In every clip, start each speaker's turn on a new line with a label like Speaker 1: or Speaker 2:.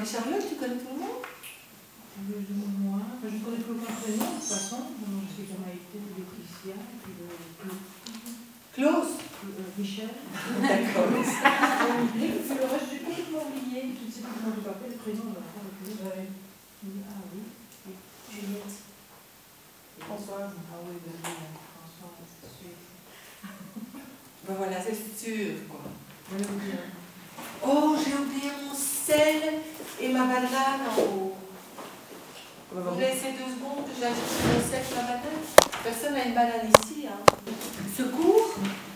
Speaker 1: Marie-Charlotte, tu connais tout le monde?
Speaker 2: Plus ou moins. Enfin, je ne connais plus aucun prénom, de toute façon. Je sais qu'il y en a été de Laetitia, et puis de
Speaker 1: Klaus?
Speaker 2: Michel.
Speaker 1: D'accord.
Speaker 2: Et puis le reste, j'ai complètement oublié. Je ne sais plus comment je m'appelle, le prénom de la femme. Ah oui.
Speaker 3: Juliette.
Speaker 2: Françoise. Ah oui, ben oui, Françoise, c'est sûr.
Speaker 1: Ben voilà, c'est sûr, quoi.
Speaker 2: Oui, oui.
Speaker 1: Oh, j'ai oublié mon sel et ma banane en haut. Vous me laissez 2 secondes que j'aille chercher mon sel et ma banane? Personne n'a une banane ici, hein. Secours?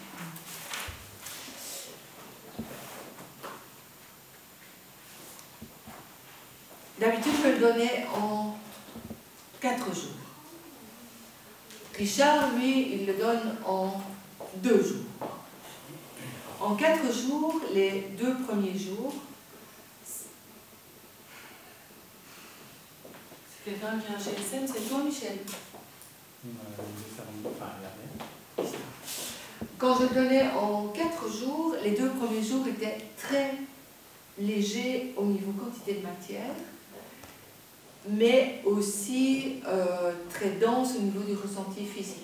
Speaker 1: D'habitude, je le donnais en 4 jours. Richard, lui, il le donne en 2 jours. En 4 jours, les 2 premiers jours, c'est quelqu'un qui a un GSM, c'est toi, Michel? Quand je le donnais en 4 jours, les 2 premiers jours étaient très légers au niveau quantité de matière, mais aussi très dense au niveau du ressenti physique.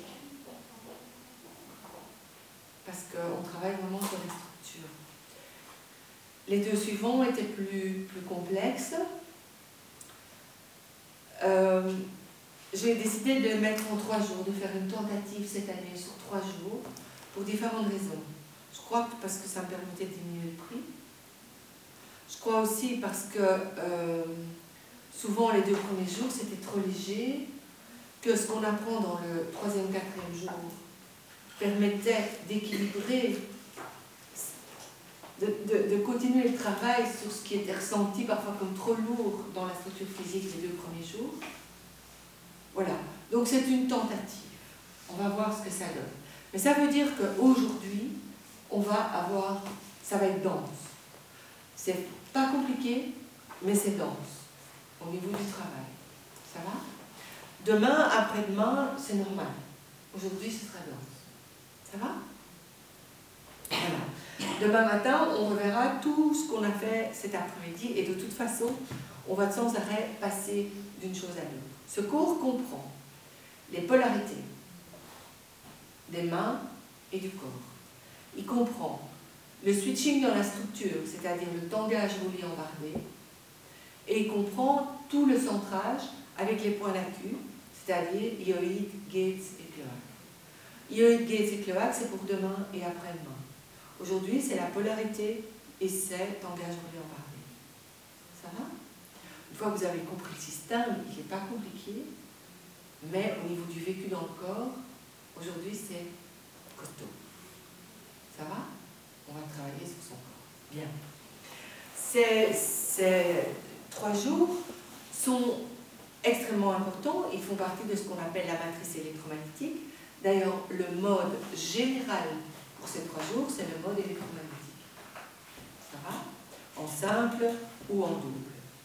Speaker 1: Parce qu'on travaille vraiment sur les structures. Les 2 suivants étaient plus complexes. J'ai décidé de les mettre en 3 jours, de faire une tentative cette année sur 3 jours, pour différentes raisons. Je crois que parce que ça me permettait de diminuer le prix. Je crois aussi parce que souvent les 2 premiers jours c'était trop léger, que ce qu'on apprend dans le 3e, 4e jour permettait d'équilibrer, de continuer le travail sur ce qui était ressenti parfois comme trop lourd dans la structure physique les 2 premiers jours. Voilà, donc c'est une tentative. On va voir ce que ça donne. Mais ça veut dire qu'aujourd'hui, ça va être dense. C'est pas compliqué, mais c'est dense au niveau du travail. Ça va? Demain, après-demain, c'est normal. Aujourd'hui, ce sera dense. Ça va? Voilà. Demain matin, on reverra tout ce qu'on a fait cet après-midi et de toute façon, on va sans arrêt passer d'une chose à l'autre. Ce cours comprend les polarités des mains et du corps. Il comprend le switching dans la structure, c'est-à-dire le tangage roulis embardé, et il comprend tout le centrage avec les points d'accu, c'est-à-dire hyoïde, gates et cloaque. Hyoïde, gates et cloaque, c'est pour demain et après-demain. Aujourd'hui, c'est la polarité et c'est tangage roulis embardé. Ça va? Une fois que vous avez compris le système, il n'est pas compliqué, mais au niveau du vécu dans le corps, aujourd'hui c'est costaud. Ça va? On va travailler sur son corps. Bien. Ces 3 jours sont extrêmement importants. Ils font partie de ce qu'on appelle la matrice électromagnétique. D'ailleurs, le mode général pour ces 3 jours, c'est le mode électromagnétique. Ça va? En simple ou en double.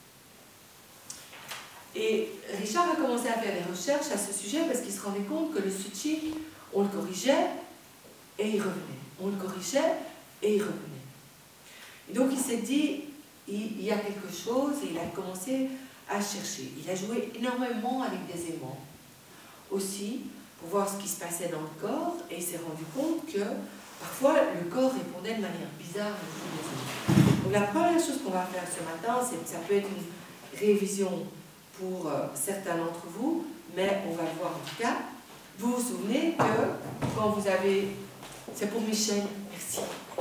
Speaker 1: Et Richard a commencé à faire des recherches à ce sujet parce qu'il se rendait compte que le switching, on le corrigeait et il revenait. On le corrigeait et il revenait. Et donc il s'est dit, il y a quelque chose et il a commencé à chercher. Il a joué énormément avec des aimants aussi pour voir ce qui se passait dans le corps et il s'est rendu compte que parfois le corps répondait de manière bizarre aux aimants. Donc la première chose qu'on va faire ce matin, ça peut être une révision pour certains d'entre vous, mais on va le voir en tout cas. Vous vous souvenez que quand vous avez... C'est pour Michel, merci.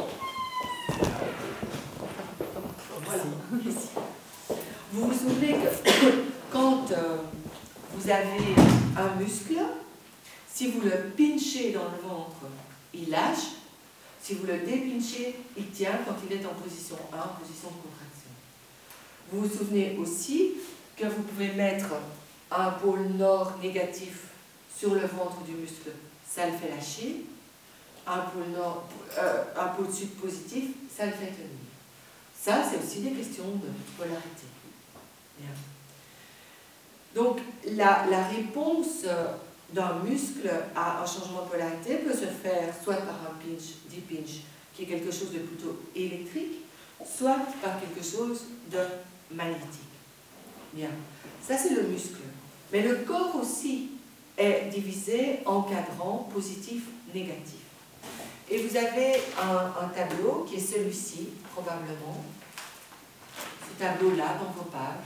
Speaker 1: Voilà, merci. Vous vous souvenez que quand vous avez un muscle, si vous le pinchez dans le ventre, il lâche. Si vous le dépinchez, il tient quand il est en position 1, en position de contraction. Vous vous souvenez aussi que vous pouvez mettre un pôle nord négatif sur le ventre du muscle, ça le fait lâcher. Un pôle sud positif, ça le fait tenir. Ça, c'est aussi des questions de polarité. Bien. Donc, la réponse d'un muscle à un changement de polarité peut se faire soit par un pinch, deep pinch, qui est quelque chose de plutôt électrique, soit par quelque chose de magnétique. Bien, ça c'est le muscle. Mais le corps aussi est divisé en cadrans positif, négatif. Et vous avez un tableau qui est celui-ci, probablement. Ce tableau-là dans vos pages,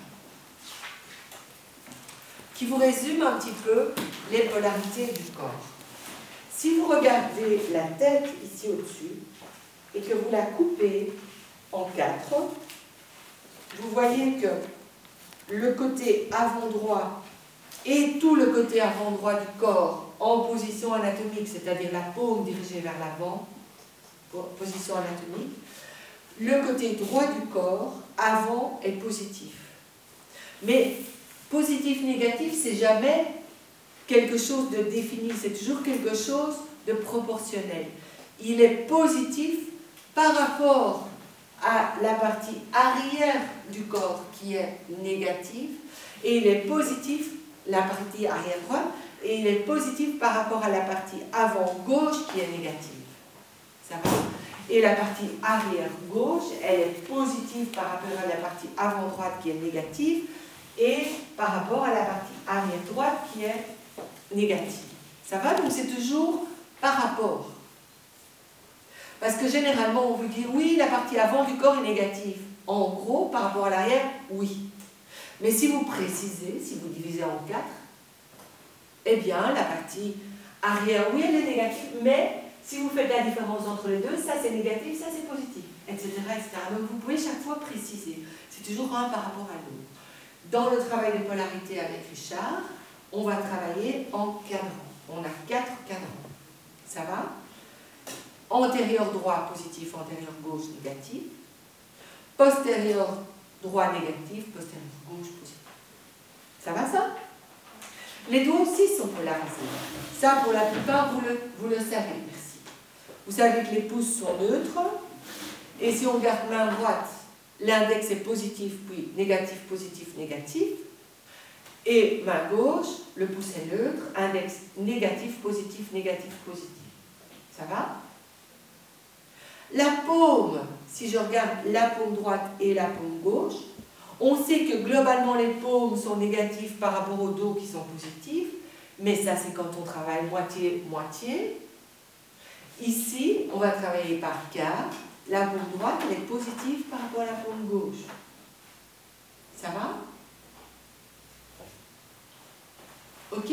Speaker 1: qui vous résume un petit peu les polarités du corps. Si vous regardez la tête ici au-dessus, et que vous la coupez en 4, vous voyez que le côté avant droit et tout le côté avant droit du corps en position anatomique, c'est-à-dire la paume dirigée vers l'avant, position anatomique, le côté droit du corps avant est positif. Mais positif-négatif, c'est jamais quelque chose de défini, c'est toujours quelque chose de proportionnel. Il est positif par rapport à la partie arrière du corps qui est négative, et il est positif, la partie arrière droite, et il est positif par rapport à la partie avant gauche qui est négative. Ça va? Et la partie arrière gauche, elle est positive par rapport à la partie avant droite qui est négative, et par rapport à la partie arrière droite qui est négative. Ça va? Donc c'est toujours par rapport. Parce que généralement, on vous dit, oui, la partie avant du corps est négative. En gros, par rapport à l'arrière, oui. Mais si vous précisez, si vous divisez en 4, eh bien, la partie arrière, oui, elle est négative, mais si vous faites la différence entre les deux, ça c'est négatif, ça c'est positif, etc., etc. Donc vous pouvez chaque fois préciser. C'est toujours un par rapport à l'autre. Dans le travail de polarité avec Richard, on va travailler en cadrans. On a 4 cadrans. Ça va? Antérieur droit positif, antérieur gauche négatif. Postérieur droit négatif, postérieur gauche positif. Ça va ça? Les doigts aussi sont polarisés. Ça, pour la plupart, vous le savez. Merci. Vous savez que les pouces sont neutres. Et si on regarde main droite, l'index est positif, puis négatif, positif, négatif. Et main gauche, le pouce est neutre, index négatif, positif, négatif, positif. Ça va? La paume, si je regarde la paume droite et la paume gauche, on sait que globalement les paumes sont négatives par rapport aux dos qui sont positifs, mais ça c'est quand on travaille moitié-moitié. Ici, on va travailler par quart. La paume droite, elle est positive par rapport à la paume gauche. Ça va? Ok?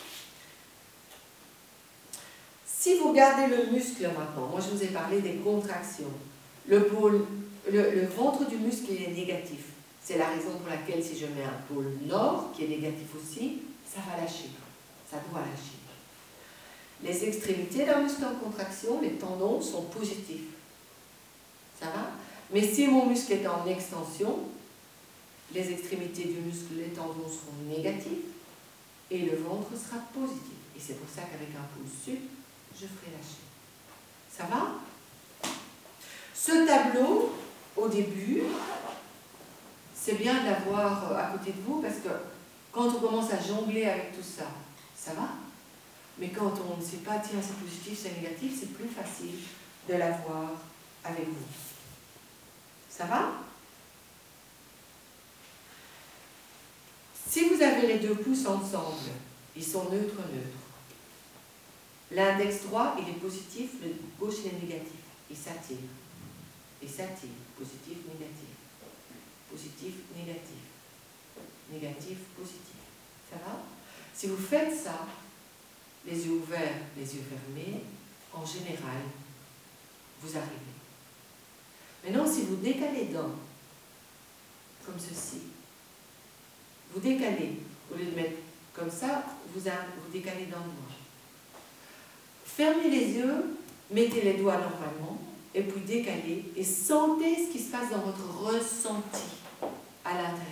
Speaker 1: Si vous regardez le muscle maintenant, moi je vous ai parlé des contractions. Le ventre du muscle est négatif. C'est la raison pour laquelle si je mets un pôle nord, qui est négatif aussi, ça va lâcher. Ça doit lâcher. Les extrémités d'un muscle en contraction, les tendons sont positifs. Ça va? Mais si mon muscle est en extension, les extrémités du muscle, les tendons seront négatifs et le ventre sera positif. Et c'est pour ça qu'avec un pôle sud, je ferai lâcher. Ça va? Ce tableau, au début, c'est bien d'avoir à côté de vous parce que quand on commence à jongler avec tout ça, ça va? Mais quand on ne sait pas, tiens, c'est positif, c'est négatif, c'est plus facile de l'avoir avec vous. Ça va? Si vous avez les deux pouces ensemble, ils sont neutres-neutres. L'index droit, il est positif, le gauche, il est négatif. Il s'attire. Il s'attire. Positif, négatif. Positif, négatif. Négatif, positif. Ça va? Si vous faites ça, les yeux ouverts, les yeux fermés, en général, vous arrivez. Maintenant, si vous décalez d'un, comme ceci, vous décalez, au lieu de mettre comme ça, vous décalez d'un doigt. Fermez les yeux, mettez les doigts normalement, et puis décalez, et sentez ce qui se passe dans votre ressenti à l'intérieur.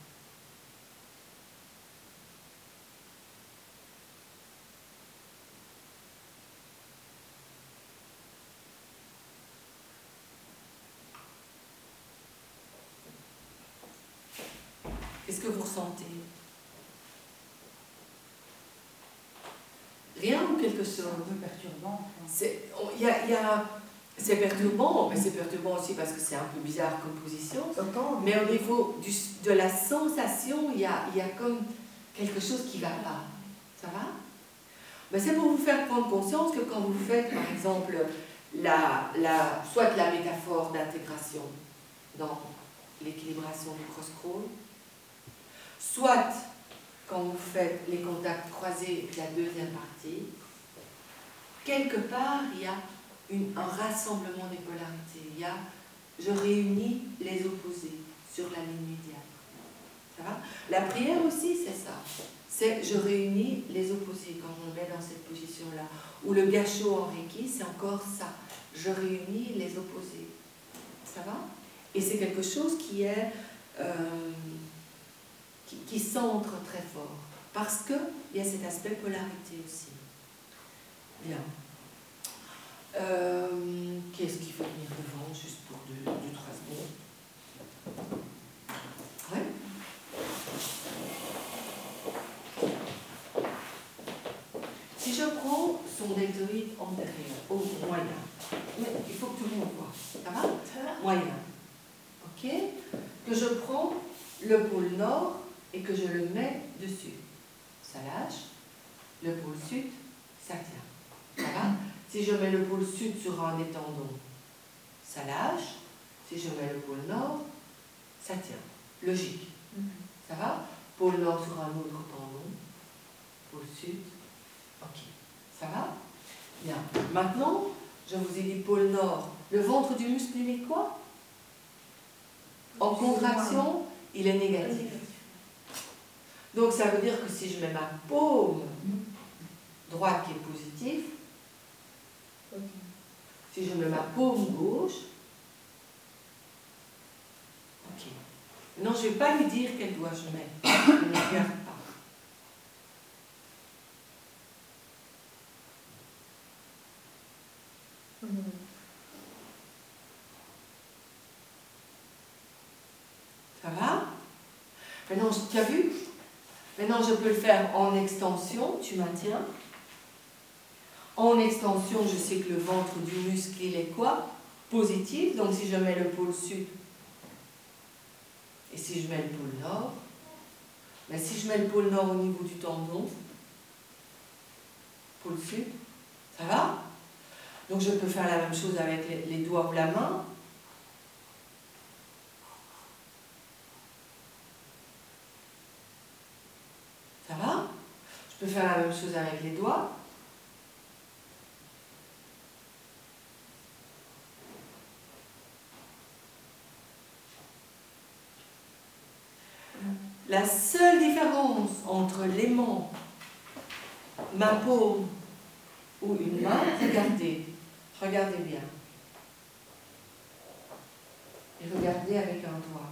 Speaker 1: Qu'est-ce que vous ressentez? Rien ou quelque chose?
Speaker 2: C'est un peu perturbant.
Speaker 1: Il y a C'est perturbant, mais c'est perturbant aussi parce que c'est un peu bizarre comme position. Mais au niveau de la sensation, il y a comme quelque chose qui ne va pas. Ça va? Mais c'est pour vous faire prendre conscience que quand vous faites, par exemple, soit la métaphore d'intégration dans l'équilibration du cross-crawl, soit quand vous faites les contacts croisés et puis la deuxième partie, quelque part, il y a un rassemblement des polarités. Je réunis les opposés sur la ligne médiane. Ça va? La prière aussi, c'est ça. C'est je réunis les opposés quand on me met dans cette position-là. Ou le gâchot en Reiki, c'est encore ça. Je réunis les opposés. Ça va? Et c'est quelque chose qui est qui centre très fort. Parce qu'il y a cet aspect polarité aussi. Bien. Qu'est-ce qu'il faut venir devant, juste pour 2-3 secondes? Oui. Si je prends son deltoïde antérieur, au moyen, mais il faut que tout le monde voit. Ça va? Moyen. Ok? Que je prends le pôle nord et que je le mets dessus. Ça lâche. Le pôle sud, ça tient. Ça va? Si je mets le pôle sud sur un des tendons, ça lâche. Si je mets le pôle nord, ça tient. Logique. Ça va? Pôle nord sur un autre tendon. Pôle sud. Ok. Ça va? Bien. Maintenant, je vous ai dit pôle nord. Le ventre du muscle, il est quoi? En contraction, il est négatif. Donc ça veut dire que si je mets ma paume droite qui est positive, si je mets ma paume gauche, ok. Non, je ne vais pas lui dire quel doigt je mets. Je ne regarde pas. Ça va? Maintenant, tu as vu? Maintenant, je peux le faire en extension. Tu maintiens. En extension, je sais que le ventre du muscle, il est quoi? Positif. Donc, si je mets le pôle sud et si je mets le pôle nord, mais si je mets le pôle nord au niveau du tendon, pôle sud, ça va? Donc, je peux faire la même chose avec les doigts ou la main. Ça va? Je peux faire la même chose avec les doigts. La seule différence entre l'aimant, ma paume ou une main, regardez bien. Et regardez avec un doigt.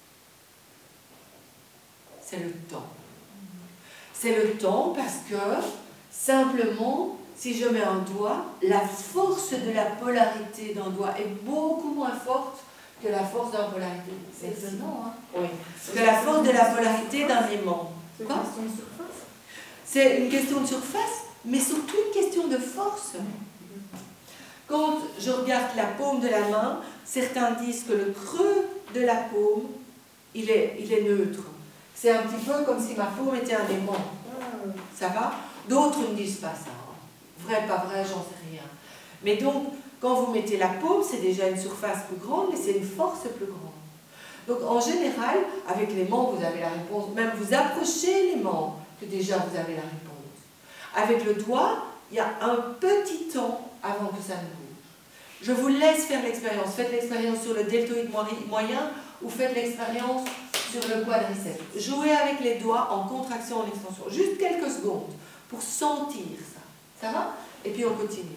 Speaker 1: C'est le temps. C'est le temps parce que, simplement, si je mets un doigt, la force de la polarité d'un doigt est beaucoup moins forte que la force d'un polarité.
Speaker 2: C'est étonnant, hein?
Speaker 1: Oui. Que la force de la polarité d'un aimant.
Speaker 2: C'est une question de surface.
Speaker 1: C'est une question de surface, mais surtout une question de force. Quand je regarde la paume de la main, certains disent que le creux de la paume, il est neutre. C'est un petit peu comme si ma paume était un aimant. Ça va? D'autres ne disent pas ça. Vrai, pas vrai, j'en sais rien. Mais donc, quand vous mettez la paume, c'est déjà une surface plus grande, mais c'est une force plus grande. Donc, en général, avec l'aimant, vous avez la réponse. Même vous approchez l'aimant, que déjà vous avez la réponse. Avec le doigt, il y a un petit temps avant que ça ne bouge. Je vous laisse faire l'expérience. Faites l'expérience sur le deltoïde moyen ou faites l'expérience sur le quadriceps. Jouez avec les doigts en contraction, en extension. Juste quelques secondes pour sentir ça. Ça va? Et puis on continue.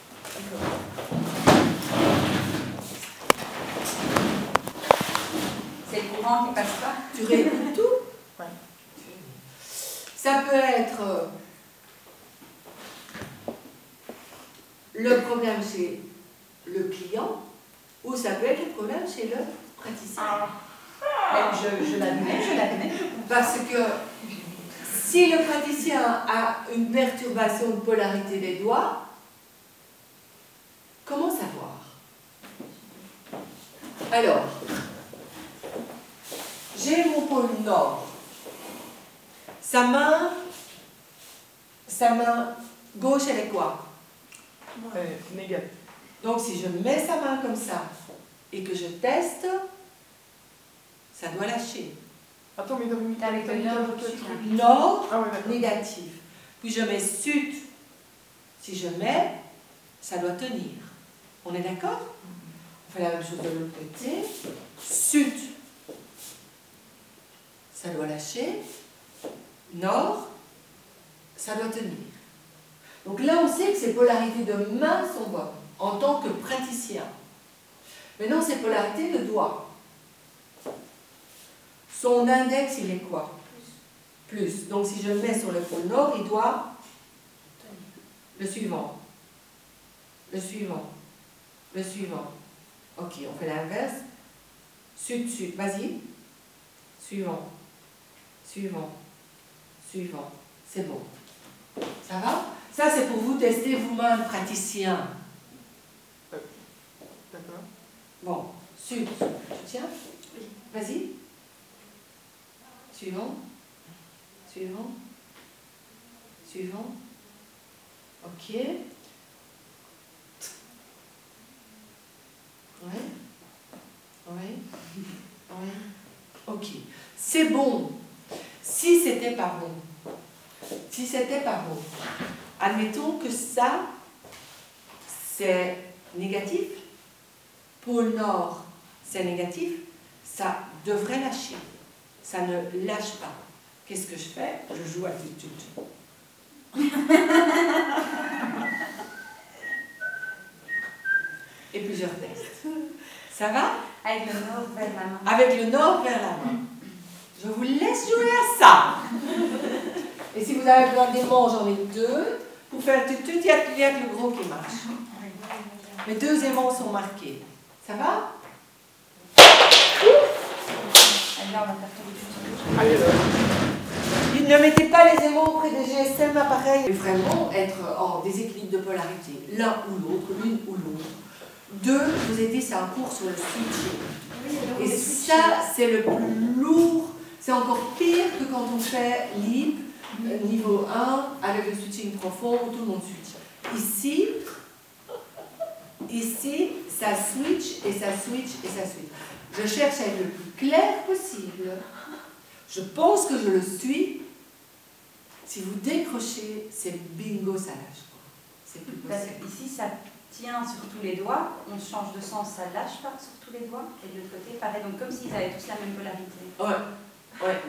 Speaker 3: C'est le courant qui passe pas.
Speaker 1: Tu réécoutes tout?
Speaker 3: Oui.
Speaker 1: Ça peut être le problème chez le client ou ça peut être le problème chez le praticien.
Speaker 3: Je l'admets.
Speaker 1: Parce que si le praticien a une perturbation de polarité des doigts, comment savoir? Alors, j'ai mon pôle nord. Sa main gauche, elle est quoi?
Speaker 2: Négatif.
Speaker 1: Donc, si je mets sa main comme ça et que je teste, ça doit lâcher.
Speaker 2: Attends, mais donc,
Speaker 3: T'as avec le nord ou le sud, là.
Speaker 1: Nord,
Speaker 2: Ah ouais, d'accord.
Speaker 1: négatif. Puis je mets sud. Si je mets, ça doit tenir. On est d'accord? On fait la même chose de l'autre côté. Sud, ça doit lâcher. Nord, ça doit tenir. Donc là, on sait que ces polarités de main sont bonnes en tant que praticien. Maintenant, ces polarités de doigt. Son index, il est quoi? Plus. Donc si je le mets sur le pôle nord, il doit le suivant. Le suivant. Le suivant. Ok, on fait l'inverse. Sud, sud. Vas-y. Suivant. Suivant. Suivant. C'est bon. Ça va? Ça, c'est pour vous tester vous-même, praticien.
Speaker 2: D'accord.
Speaker 1: Bon. Sud. Tu tiens?
Speaker 3: Oui.
Speaker 1: Vas-y. Suivant. Suivant. Suivant. Ok. Ouais. Ouais. Ouais. Ok. C'est bon. Si c'était pas bon. Si c'était pas bon. Admettons que ça, c'est négatif. Pôle nord, c'est négatif. Ça devrait lâcher. Ça ne lâche pas. Qu'est-ce que je fais? Je joue attitude. Et plusieurs tests. Ça va?
Speaker 3: Avec le nord vers la main.
Speaker 1: Avec le nord vers la main. Je vous laisse jouer à ça. Et si vous avez besoin d'aimants, j'en ai deux. Pour faire tutut, il y a que le gros qui marche. Mes deux aimants sont marqués. Ça va?
Speaker 3: Allez, là, on va faire tout le
Speaker 2: Allez, là.
Speaker 1: Ne mettez pas les aimants auprès des GSM appareils. Il faut vraiment être en déséquilibre de polarité, l'un ou l'autre, l'une ou l'autre. Deux, je vous ai dit, c'est un cours sur le switching. Et ça, c'est le plus lourd. C'est encore pire que quand on fait LIP, niveau 1, avec le switching profond, où tout le monde switch. Ici, ça switch et ça switch et ça switch. Je cherche à être le plus clair possible. Je pense que je le suis. Si vous décrochez, c'est bingo, ça lâche. C'est plus
Speaker 3: Parce
Speaker 1: possible.
Speaker 3: que ici, ça tient sur tous les doigts. On change de sens, ça lâche pas sur tous les doigts. Et de l'autre côté, pareil. Donc, comme s'ils avaient tous la même polarité.
Speaker 1: Ouais, ouais.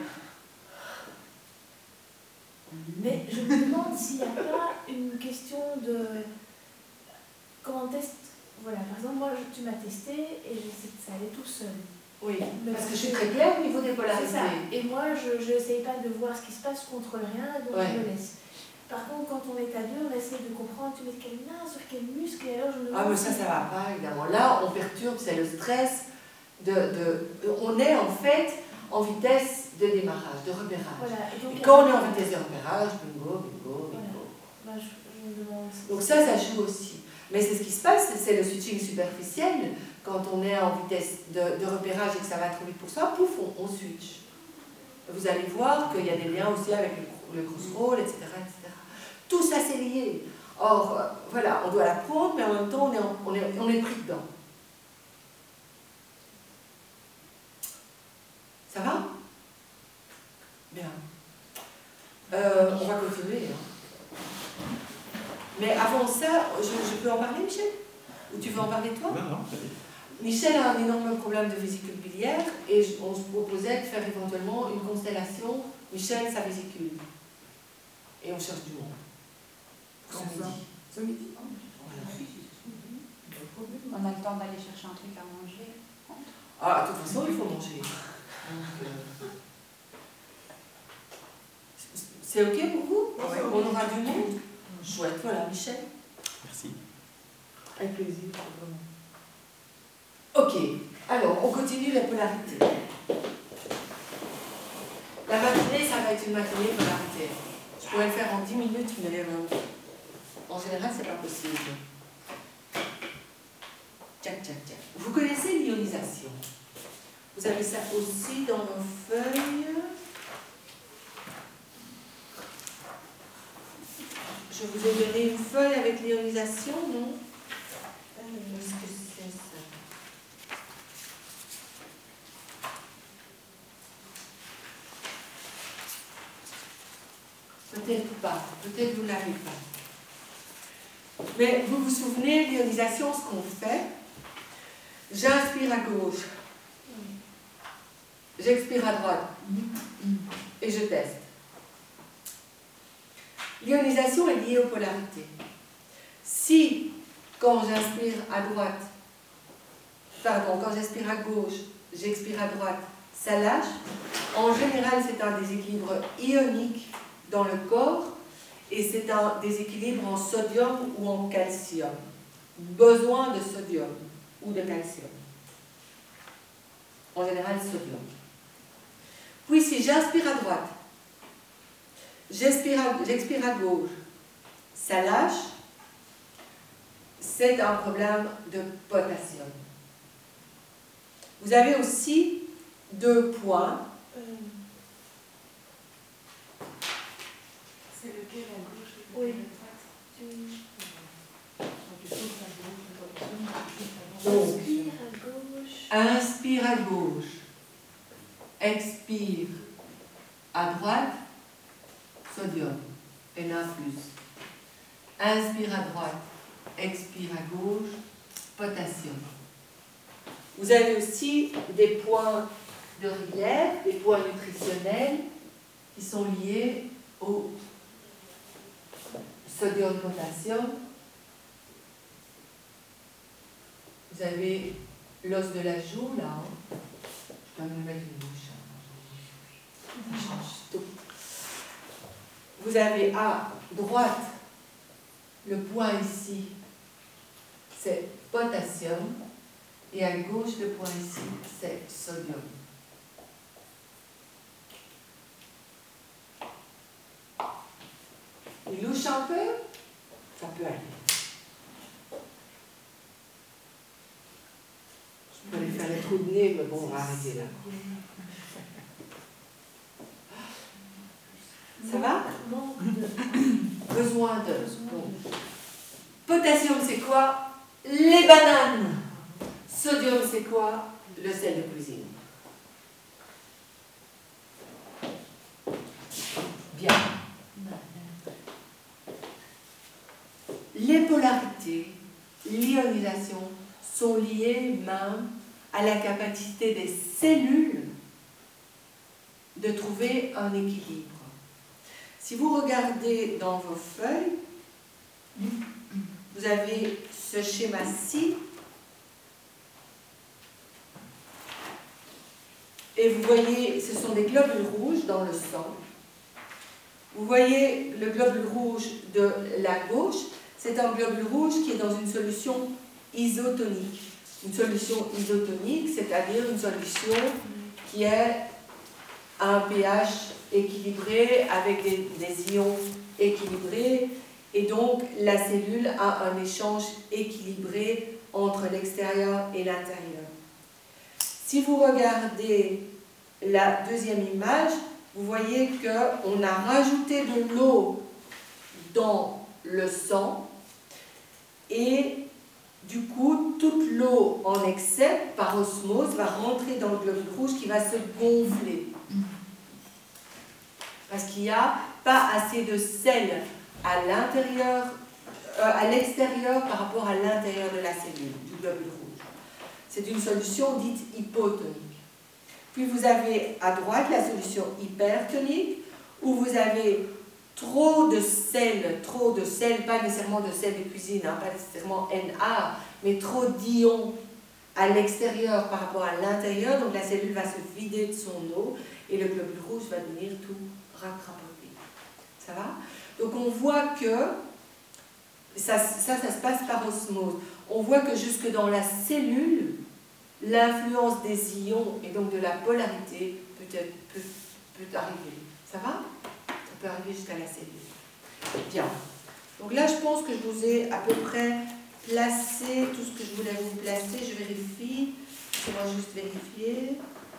Speaker 4: Mais je me demande s'il n'y a pas une question de... Comment on teste... Voilà, par exemple, moi, tu m'as testé et je sais que ça allait tout seul.
Speaker 1: Oui,
Speaker 4: Mais
Speaker 1: parce que je suis très claire au niveau des
Speaker 4: C'est
Speaker 1: polarités.
Speaker 4: ça. Et moi, je n'essaye pas de voir ce qui se passe, je contrôle rien, donc
Speaker 1: Ouais.
Speaker 4: je me laisse. Par contre, quand on est à deux, on essaie de comprendre, tu mets quelle main, sur quel muscle, et alors je me demande...
Speaker 1: Ah, mais ça va pas, évidemment. Là, on perturbe, c'est le stress on est en fait en vitesse de démarrage, de repérage.
Speaker 4: Voilà. Et donc,
Speaker 1: Et quand on est en vitesse de repérage, bingo, bingo, bingo.
Speaker 4: Voilà. Bah, je me demande...
Speaker 1: Donc ça joue aussi. Mais c'est ce qui se passe, c'est le switching superficiel. Quand on est en vitesse de repérage et que ça va trop vite pour soi, pouf, on switch. Vous allez voir qu'il y a des liens aussi avec le crossroll, etc., etc. Tout ça, c'est lié. Or, voilà, on doit l'apprendre, mais en même temps, on est pris dedans. Ça va? Bien. On va continuer. Hein. Mais avant ça, je peux en parler, Michel? Ou tu veux en parler toi?
Speaker 5: Non.
Speaker 1: Michel a un énorme problème de vésicule biliaire et on se proposait de faire éventuellement une constellation Michel, sa vésicule. Et on cherche du monde. Pour ce midi.
Speaker 2: Ce midi.
Speaker 1: Voilà.
Speaker 3: On a le temps d'aller chercher un truc à manger.
Speaker 1: Ah, de toute façon, il faut manger. Donc, c'est OK pour vous?
Speaker 2: Ouais.
Speaker 1: On aura du monde? Chouette, voilà, Michel.
Speaker 5: Merci.
Speaker 2: Avec plaisir, vraiment.
Speaker 1: Ok, alors on continue la polarité. La matinée, ça va être une matinée polarité. Je pourrais le faire en 10 minutes, mais en général, c'est pas possible. Vous connaissez l'ionisation? Vous avez ça aussi dans vos feuilles. Je vous ai donné une feuille avec l'ionisation, non? Qu'est-ce que c'est ça? Peut-être pas, peut-être vous n'avez pas. Mais vous vous souvenez, l'ionisation, ce qu'on fait, j'inspire à gauche, j'expire à droite, et je teste. L'ionisation est liée aux polarités. Si, quand j'inspire à droite, quand j'inspire à gauche, j'expire à droite, ça lâche, en général, c'est un déséquilibre ionique dans le corps, et c'est un déséquilibre en sodium ou en calcium. Besoin de sodium ou de calcium. En général, sodium. Puis si j'inspire à droite, j'expire à gauche, ça lâche, c'est un problème de potassium. Vous avez aussi 2 points.
Speaker 2: C'est lequel à gauche et
Speaker 4: Oui.
Speaker 2: à droite?
Speaker 4: Inspire à gauche.
Speaker 1: Inspire à gauche, expire à droite, sodium, Na+. Inspire à droite, expire à gauche, potassium. Vous avez aussi des points de relief, des points nutritionnels qui sont liés au sodium-potassium. Vous avez l'os de la joue, là. Hein. Je dois me mettre une bouche. Hein. Ça change tout. Vous avez à droite, le point ici, c'est potassium. Et à gauche, le point ici, c'est sodium. Il louche un peu? Ça peut aller. Je peux aller faire les trous de nez, mais bon, on va arrêter là. Ça va? Besoin de. Donc, potassium, c'est quoi? Les bananes. Sodium, c'est quoi? Le sel de cuisine. Bien. Les polarités, l'ionisation, sont liées même à la capacité des cellules de trouver un équilibre. Si vous regardez dans vos feuilles, vous avez ce schéma-ci, et vous voyez, ce sont des globules rouges dans le sang. Vous voyez le globule rouge de la gauche, c'est un globule rouge qui est dans une solution isotonique. Une solution isotonique, c'est-à-dire une solution qui est à un pH équilibré, avec des ions équilibrés, et donc la cellule a un échange équilibré entre l'extérieur et l'intérieur. Si vous regardez la deuxième image, vous voyez qu'on a rajouté de l'eau dans le sang et du coup, toute l'eau en excès, par osmose, va rentrer dans le globule rouge qui va se gonfler. Parce qu'il n'y a pas assez de sel à l'intérieur, à l'extérieur par rapport à l'intérieur de la cellule, du globule rouge. C'est une solution dite hypotonique. Puis vous avez à droite la solution hypertonique, où vous avez trop de sel, pas nécessairement de sel de cuisine, hein, pas nécessairement Na, mais trop d'ions à l'extérieur par rapport à l'intérieur, donc la cellule va se vider de son eau et le globule rouge va devenir tout racrapoté. Ça va? Donc on voit que ça se passe par osmose. On voit que jusque dans la cellule, l'influence des ions et donc de la polarité peut arriver. Ça va? Ça peut arriver jusqu'à la cellule. Bien. Donc là, je pense que je vous ai à peu près placer tout ce que je voulais vous placer. Je vérifie. On va juste vérifier.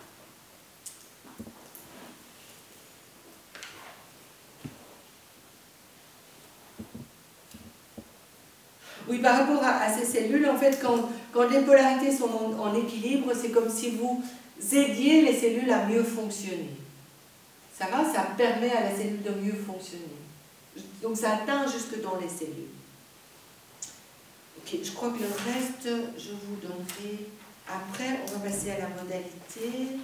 Speaker 1: Oui, par rapport à ces cellules, en fait, quand les polarités sont en équilibre, c'est comme si vous aidiez les cellules à mieux fonctionner. Ça va? Ça permet à la cellule de mieux fonctionner. Donc ça atteint jusque dans les cellules. Ok, je crois que le reste, je vous donnerai après. On va passer à la modalité.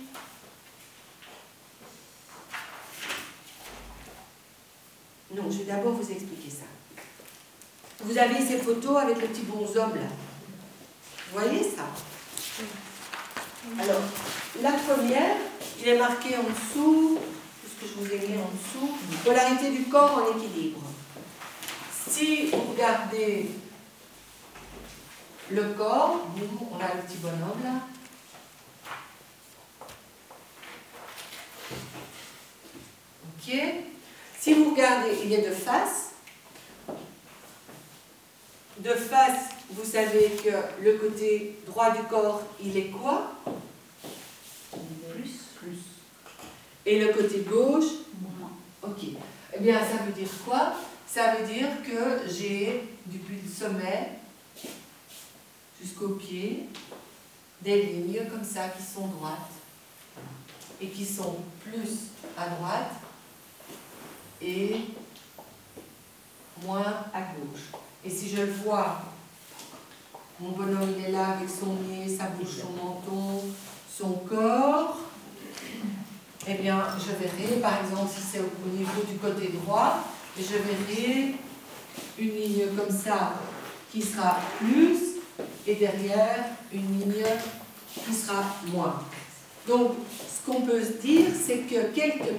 Speaker 1: Non, je vais d'abord vous expliquer ça. Vous avez ces photos avec le petit bonhomme là. Vous voyez ça? Alors, la première, il est marqué en dessous, ce que je vous ai mis en dessous, polarité du corps en équilibre. Si vous regardez le corps, on a le petit bonhomme là. Ok. Si vous regardez, il est de face. De face, vous savez que le côté droit du corps, il est quoi?
Speaker 3: Plus.
Speaker 1: Et le côté gauche?
Speaker 3: Moins.
Speaker 1: Ok. Eh bien, ça veut dire quoi? Ça veut dire que j'ai, depuis le sommet jusqu'au pied, des lignes comme ça qui sont droites et qui sont plus à droite et moins à gauche. Et si je le vois, mon bonhomme il est là avec son nez, sa bouche, son menton, son corps, eh bien je verrai, par exemple si c'est au niveau du côté droit, je verrai une ligne comme ça qui sera plus et derrière une ligne qui sera moins. Donc ce qu'on peut se dire, c'est que quelque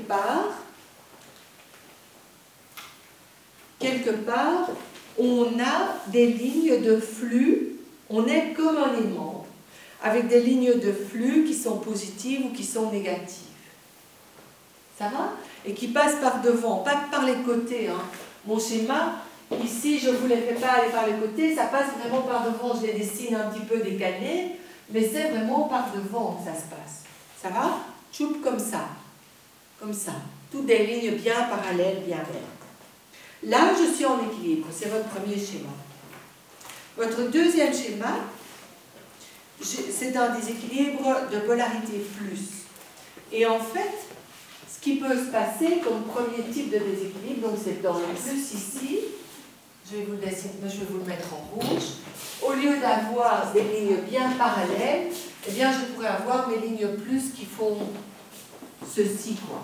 Speaker 1: part, on a des lignes de flux, on est comme un aimant, avec des lignes de flux qui sont positives ou qui sont négatives. Ça va? Et qui passent par devant, pas par les côtés. Hein. Mon schéma, ici, je ne vous les fais pas aller par les côtés, ça passe vraiment par devant, je les dessine un petit peu décalés, mais c'est vraiment par devant que ça se passe. Ça va? Choup comme ça. Comme ça. Toutes des lignes bien parallèles, bien vertes. Là, je suis en équilibre. C'est votre premier schéma. Votre deuxième schéma, c'est un déséquilibre de polarité plus. Et en fait, ce qui peut se passer comme premier type de déséquilibre, donc c'est dans le plus ici, je vais vous le dessiner, je vais vous le mettre en rouge. Au lieu d'avoir des lignes bien parallèles, eh bien, je pourrais avoir mes lignes plus qui font ceci, quoi.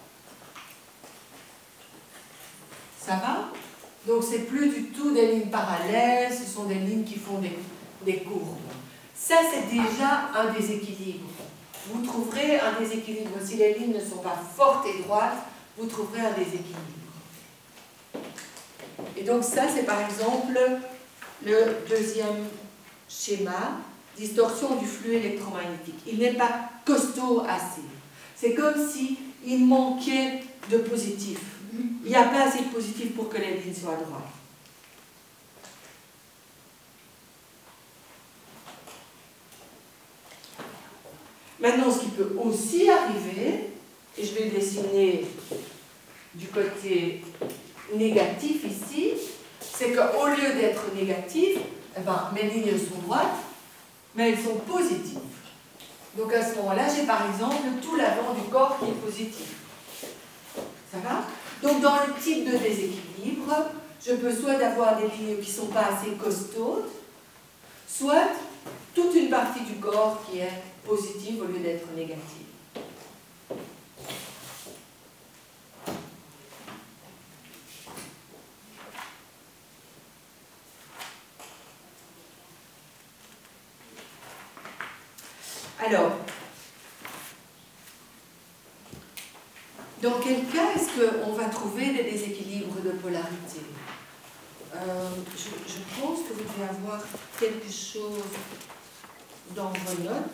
Speaker 1: Ça va? Donc, c'est plus du tout des lignes parallèles, ce sont des lignes qui font des courbes. Ça, c'est déjà un déséquilibre. Vous trouverez un déséquilibre. Si les lignes ne sont pas fortes et droites, vous trouverez un déséquilibre. Et donc, ça, c'est par exemple le deuxième schéma, distorsion du flux électromagnétique. Il n'est pas costaud assez. C'est comme s'il manquait de positif. Il n'y a pas assez de positif pour que les lignes soient droites. Maintenant, ce qui peut aussi arriver, et je vais le dessiner du côté négatif ici, c'est qu'au lieu d'être négatif, eh ben, mes lignes sont droites, mais elles sont positives. Donc à ce moment-là, j'ai par exemple tout l'avant du corps qui est positif. Ça va? Donc dans le type de déséquilibre, je peux soit avoir des lignes qui ne sont pas assez costaudes, soit toute une partie du corps qui est positive au lieu d'être négative. Alors, dans quel cas est-ce qu'on va trouver des déséquilibres de polarité? Je pense que vous devez avoir quelque chose dans vos notes.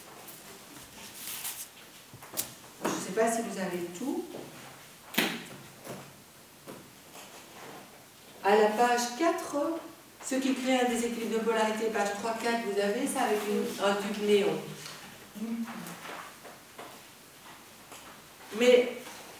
Speaker 1: Je ne sais pas si vous avez tout. À la page 4, Ce qui crée un déséquilibre de polarité, page 3-4, vous avez ça avec un tube néon. Mais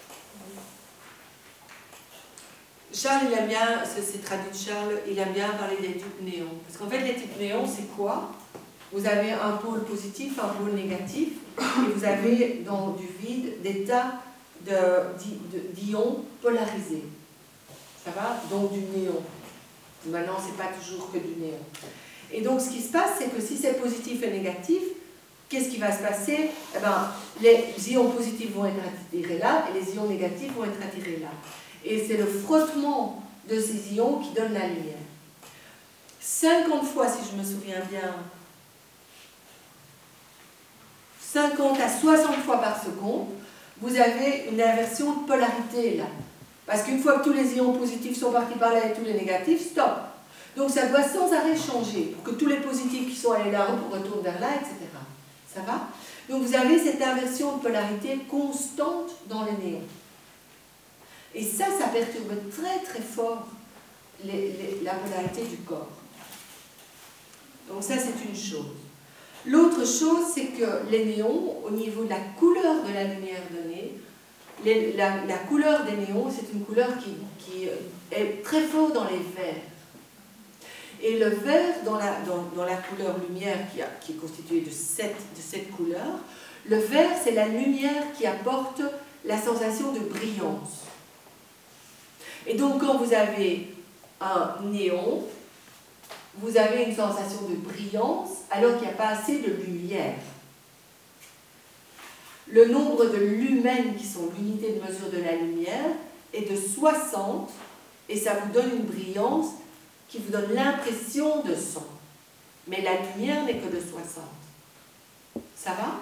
Speaker 1: Charles, il aime bien, c'est traduit de Charles, il aime bien parler des tubes néons. Parce qu'en fait, les tubes néons, c'est quoi? Vous avez un pôle positif, un pôle négatif, et vous avez dans du vide des tas d'ions polarisés. Ça va? Donc du néon. Maintenant, c'est pas toujours que du néon. Et donc, ce qui se passe, c'est que si c'est positif et négatif, qu'est-ce qui va se passer? Eh ben, les ions positifs vont être attirés là, et les ions négatifs vont être attirés là. Et c'est le frottement de ces ions qui donne la lumière. 50 fois, si je me souviens bien, 50 à 60 fois par seconde, vous avez une inversion de polarité là. Parce qu'une fois que tous les ions positifs sont partis par là et tous les négatifs, stop. Donc ça doit sans arrêt changer pour que tous les positifs qui sont allés là retournent vers là, etc. Ça va? Donc vous avez cette inversion de polarité constante dans les néons. Et ça perturbe très très fort la polarité du corps. Donc ça, c'est une chose. L'autre chose, c'est que les néons, au niveau de la couleur de la lumière donnée, la couleur des néons, c'est une couleur qui est très forte dans les verts. Et le vert, dans la couleur lumière qui est constituée de cette couleur, le vert, c'est la lumière qui apporte la sensation de brillance. Et donc, quand vous avez un néon, vous avez une sensation de brillance alors qu'il n'y a pas assez de lumière. Le nombre de lumens, qui sont l'unité de mesure de la lumière, est de 60, et ça vous donne une brillance qui vous donne l'impression de 100. Mais la lumière n'est que de 60. Ça va?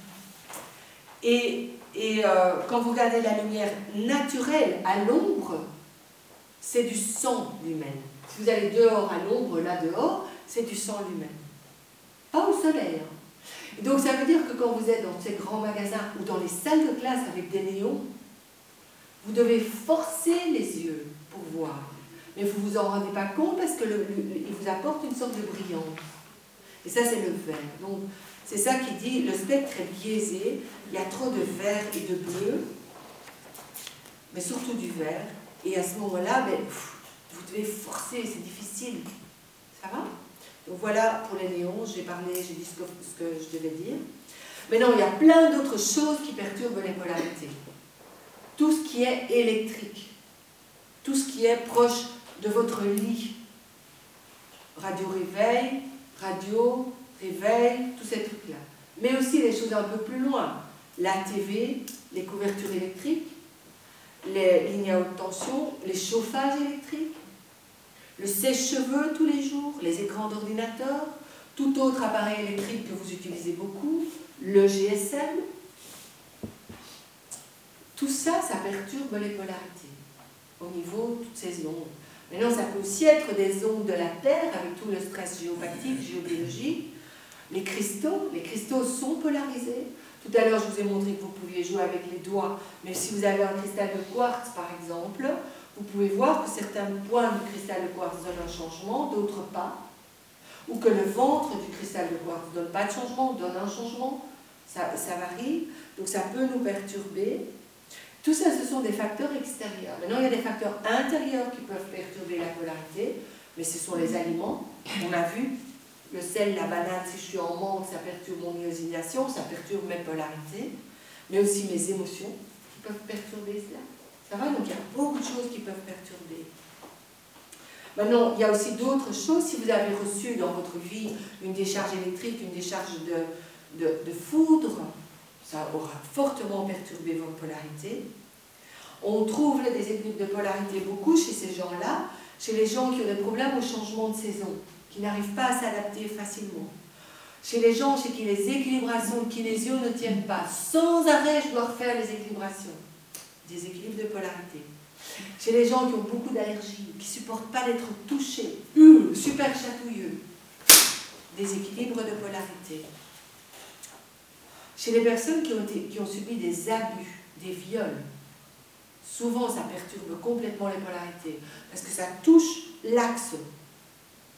Speaker 1: Et quand vous regardez la lumière naturelle à l'ombre, c'est du 100 lumens. Si vous allez dehors à l'ombre, là dehors, c'est du 100 lumens. Pas au soleil. Et donc ça veut dire que quand vous êtes dans ces grands magasins ou dans les salles de classe avec des néons, vous devez forcer les yeux pour voir. Mais vous ne vous en rendez pas compte parce qu'il vous apporte une sorte de brillance. Et ça, c'est le vert. Donc, c'est ça qui dit, le spectre est biaisé, il y a trop de vert et de bleu, mais surtout du vert. Et à ce moment-là, vous devez forcer, c'est difficile. Ça va? Donc voilà pour les néons, j'ai dit ce que je devais dire. Maintenant, il y a plein d'autres choses qui perturbent les polarités. Tout ce qui est électrique, tout ce qui est proche de votre lit, radio-réveil, radio, réveil, tous ces trucs-là. Mais aussi les choses un peu plus loin, la TV, les couvertures électriques, les lignes à haute tension, les chauffages électriques, le sèche-cheveux tous les jours, les écrans d'ordinateur, tout autre appareil électrique que vous utilisez beaucoup, le GSM. Tout ça, ça perturbe les polarités au niveau de toutes ces ondes. Maintenant, ça peut aussi être des ondes de la Terre avec tout le stress géopathique, géobiologique. Les cristaux sont polarisés. Tout à l'heure, je vous ai montré que vous pouviez jouer avec les doigts, mais si vous avez un cristal de quartz, par exemple, vous pouvez voir que certains points du cristal de quartz donnent un changement, d'autres pas, ou que le ventre du cristal de quartz ne donne pas de changement, donne un changement, ça varie, donc ça peut nous perturber. Tout ça, ce sont des facteurs extérieurs. Maintenant, il y a des facteurs intérieurs qui peuvent perturber la polarité, mais ce sont les aliments. On a vu, le sel, la banane, si je suis en manque, ça perturbe mon ionisation, ça perturbe mes polarités, mais aussi mes émotions qui peuvent perturber cela. Ça va? Donc il y a beaucoup de choses qui peuvent perturber. Maintenant, il y a aussi d'autres choses. Si vous avez reçu dans votre vie une décharge électrique, une décharge de foudre, ça aura fortement perturbé votre polarité. On trouve les déséquilibres de polarité beaucoup chez ces gens-là, chez les gens qui ont des problèmes au changement de saison, qui n'arrivent pas à s'adapter facilement. Chez les gens chez qui les équilibrations de kinésio ne tiennent pas. Sans arrêt, je dois refaire les équilibrations. Déséquilibre de polarité. Chez les gens qui ont beaucoup d'allergies, qui ne supportent pas d'être touchés, super chatouilleux. Déséquilibre de polarité. Chez les personnes qui ont subi des abus, des viols, souvent ça perturbe complètement les polarités, parce que ça touche l'axe.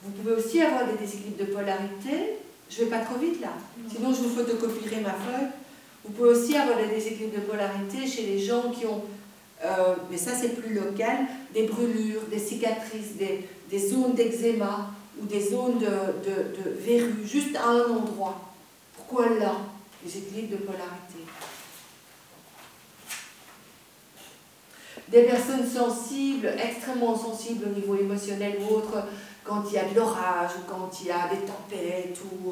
Speaker 1: Vous pouvez aussi avoir des déséquilibres de polarité. Je ne vais pas trop vite là, sinon je vous photocopierai ma feuille. Vous pouvez aussi avoir des déséquilibres de polarité chez les gens qui ont, mais ça c'est plus local, des brûlures, des cicatrices, des zones d'eczéma ou des zones de verrues, juste à un endroit. Pourquoi là? Déséquilibre de polarité. Des personnes sensibles, extrêmement sensibles au niveau émotionnel ou autre, quand il y a de l'orage ou quand il y a des tempêtes ou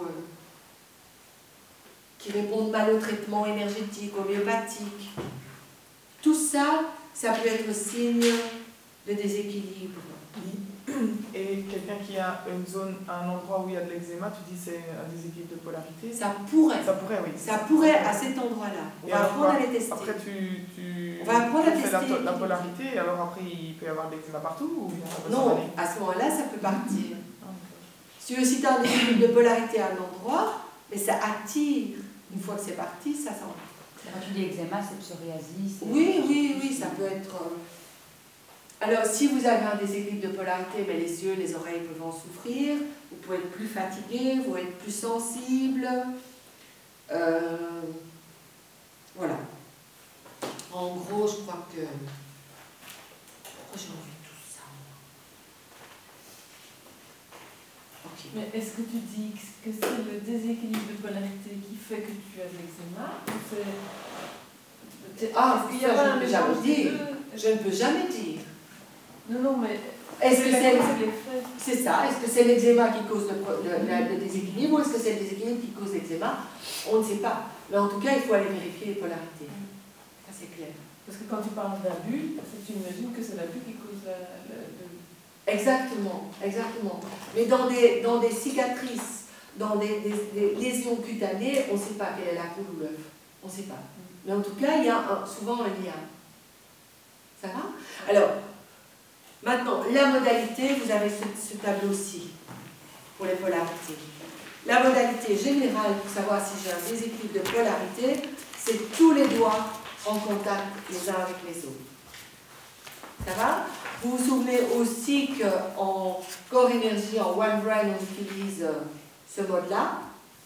Speaker 1: qui répondent mal au traitement énergétique, homéopathique. Tout ça, ça peut être signe de déséquilibre.
Speaker 5: Et quelqu'un qui a une zone, un endroit où il y a de l'eczéma, tu dis c'est un déséquilibre de polarité?
Speaker 1: Ça pourrait.
Speaker 5: Ça pourrait, oui.
Speaker 1: Ça pourrait à cet endroit-là. On va apprendre à les tester.
Speaker 5: Après,
Speaker 1: on va apprendre à
Speaker 5: tu fais
Speaker 1: tester.
Speaker 5: la polarité, et alors après, il peut y avoir de l'eczéma partout ou
Speaker 1: non, à ce moment-là, ça peut partir. Si tu as un déséquilibre de polarité à un endroit, mais ça attire. Une fois que c'est parti, ça s'en va.
Speaker 3: Quand tu dis eczéma, c'est psoriasis?
Speaker 1: Oui, ça peut être... Alors, si vous avez un déséquilibre de polarité, mais les yeux, les oreilles peuvent en souffrir, vous pouvez être plus fatigué, vous pouvez être plus sensible. Voilà. En gros, je crois que... Pourquoi j'ai envie de tout ça? Ok.
Speaker 2: Mais est-ce que tu dis que c'est le déséquilibre de polarité qui fait que tu as de l'eczéma ou c'est...
Speaker 1: Ah,
Speaker 2: est-ce qu'il y
Speaker 1: ça,
Speaker 2: a pas
Speaker 1: je
Speaker 2: un
Speaker 1: ne peux jamais
Speaker 2: mélange
Speaker 1: dire.
Speaker 2: des deux?
Speaker 1: Je ne peux jamais dire.
Speaker 2: Non, mais...
Speaker 1: Est-ce que c'est...
Speaker 2: l'effet?
Speaker 1: C'est ça. Est-ce que c'est l'eczéma qui cause le déséquilibre ou est-ce que c'est le déséquilibre qui cause l'eczéma? On ne sait pas. Mais en tout cas, il faut aller vérifier les polarités. Ça, c'est clair.
Speaker 2: Parce que quand tu parles d'abus, tu imagines que c'est l'abus qui cause
Speaker 1: Exactement, exactement. Mais dans des cicatrices, dans des lésions cutanées, on ne sait pas quelle est la poule ou l'œuf. On ne sait pas. Mais en tout cas, il y a souvent un lien. Ça va? Alors, maintenant, la modalité, vous avez ce tableau-ci pour les polarités. La modalité générale pour savoir si j'ai un déséquilibre de polarité, c'est tous les doigts en contact les uns avec les autres. Ça va? Vous vous souvenez aussi qu'en Core Énergie, en One Brain, on utilise ce mode-là,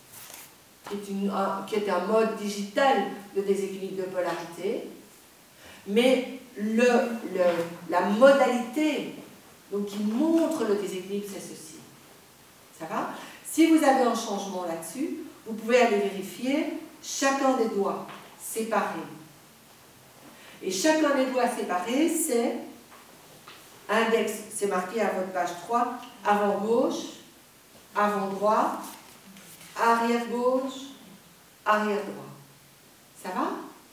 Speaker 1: qui est un mode digital de déséquilibre de polarité. Mais la modalité donc, qui montre le déséquilibre, c'est ceci. Ça va? Si vous avez un changement là-dessus, vous pouvez aller vérifier chacun des doigts séparés. Et chacun des doigts séparés, c'est index, c'est marqué à votre page 3, avant gauche, avant droit, arrière gauche, arrière droit. Ça va?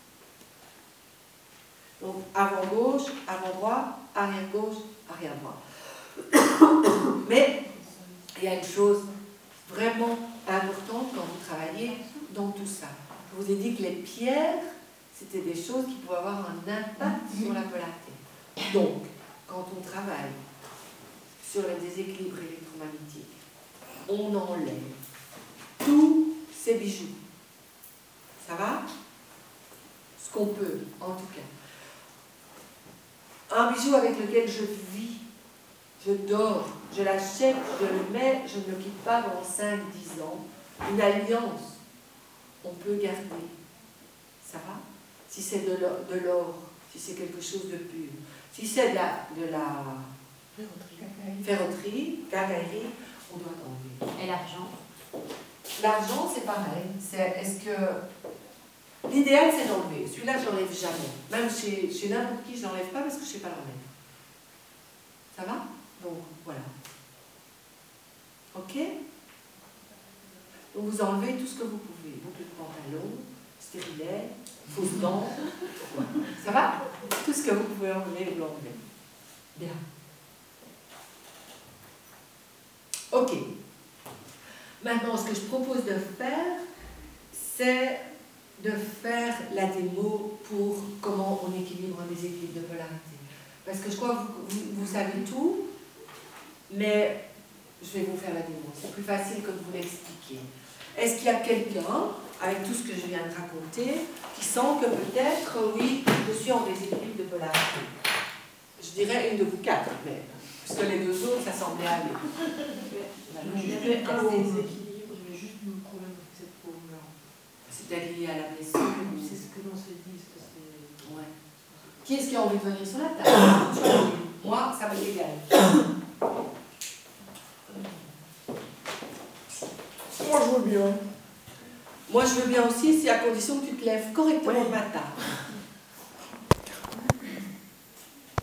Speaker 1: Donc avant gauche, avant droit, arrière gauche, arrière droit. Mais il y a une chose vraiment importante quand vous travaillez dans tout ça. Je vous ai dit que les pierres, c'était des choses qui pouvaient avoir un impact sur la polarité. Donc, quand on travaille sur les déséquilibres électromagnétiques, on enlève tous ces bijoux. Ça va? Ce qu'on peut, en tout cas. Un bijou avec lequel je vis, je dors, je l'achète, je le mets, je ne le quitte pas dans 5-10 ans. Une alliance, on peut garder. Ça va? Si c'est de l'or, si c'est quelque chose de pur. Si c'est de la ferronnerie, quincaillerie, on doit enlever.
Speaker 3: Et l'argent?
Speaker 1: L'argent, c'est pareil. Est-ce que... L'idéal, c'est d'enlever. Celui-là, je ne l'enlève jamais. Même chez n'importe qui, je ne l'enlève pas parce que je ne sais pas l'enlever. Ça va? Donc, voilà. Ok? Donc, vous enlevez tout ce que vous pouvez. Boucle de pantalon, stérilet, fausses dents. Ça va? Tout ce que vous pouvez enlever, vous l'enlevez. Bien. Ok. Maintenant, ce que je propose de faire, c'est de faire la démo pour comment on équilibre un déséquilibre de polarité. Parce que je crois que vous savez tout, mais je vais vous faire la démo. C'est plus facile que de vous l'expliquer. Est-ce qu'il y a quelqu'un, avec tout ce que je viens de raconter, qui sent que peut-être, oui, je suis en déséquilibre de polarité? Je dirais une de vous quatre, mais Puisque les deux autres, ça semblait aller.
Speaker 2: Il y avait un déséquilibre, j'avais juste le problème avec cette pauvre-là.
Speaker 1: C'était lié à la blessure.
Speaker 2: C'est ce que l'on s'est dit, c'est que c'est...
Speaker 1: Ouais. Qui est-ce qui a envie de venir sur la table? Moi, ça m'est égal.
Speaker 5: Moi, je veux bien.
Speaker 1: Moi, je veux bien aussi, si à condition que tu te lèves correctement le matin.